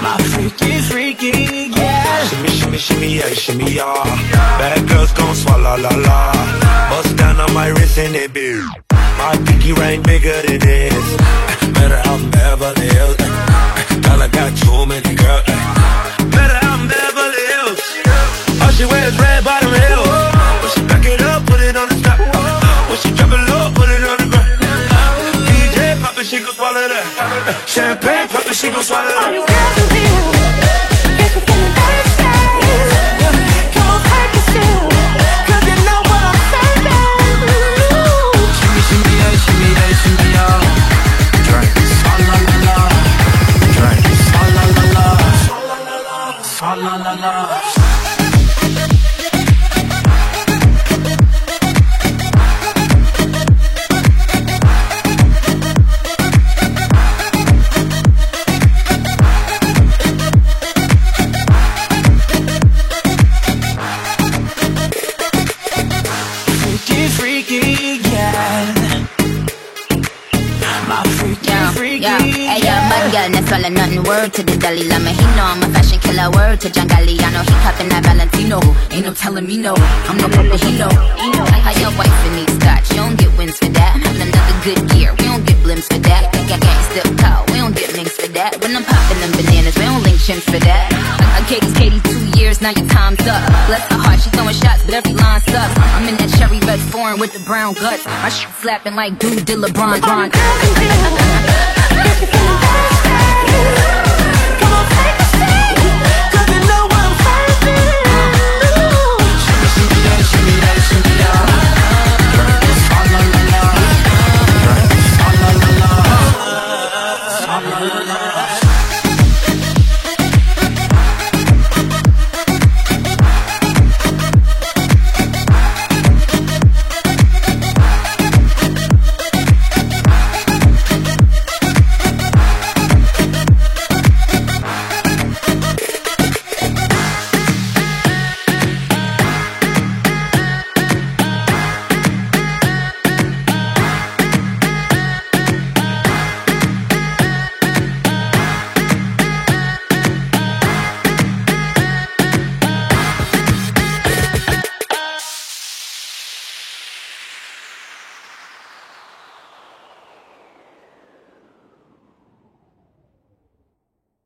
My freaky, freaky, yeah. Shimmy, shimmy, shimmy, yeah, shimmy, yeah. Bad girls gon' swallow, la, la. Bust down on my wrist and it big. My pinky ring bigger than this. Better out in Beverly Hills. Girl, I got too many girls. Better out in Beverly Hills. All she wears red bottom heels. When she back it up, put it on the top. When she drop it low, put it on the ground. DJ pop it, she gon' swallow that. Champagne pop it, she gon' swallow that. All you girls in here, if you're feeling thirsty, come take a sip, 'cause you know what I'm saying. Shimmy, shimmy, yeah, shimmy, yeah, shimmy, yeah. Drink, la la la la. Drink, la la la la. La la la la. Freaky, yeah. My freaky, freaky, Hey, yo, bad girl, that's all or nothing. Word to the Dalai Lama, he know I'm a fashion killer. Word to John Galliano, he cuffin' that Valentino. Ain't no telling me no, I'm no puppet, he know. How your wife needs scotch, you don't get wins for that. Another good gear, we don't get blimps for that. Got gangsta call, we don't get links for that. When I'm poppin' them bananas, we don't link chimps for that. I Katie's Katie 2 years, now your time's up. Bless her heart, she throwing shots, but every line sucks. I'm in that cherry red foreign with the brown guts. My shit slapping like dude did LeBron. All you girls in here, if you're feeling thirsty,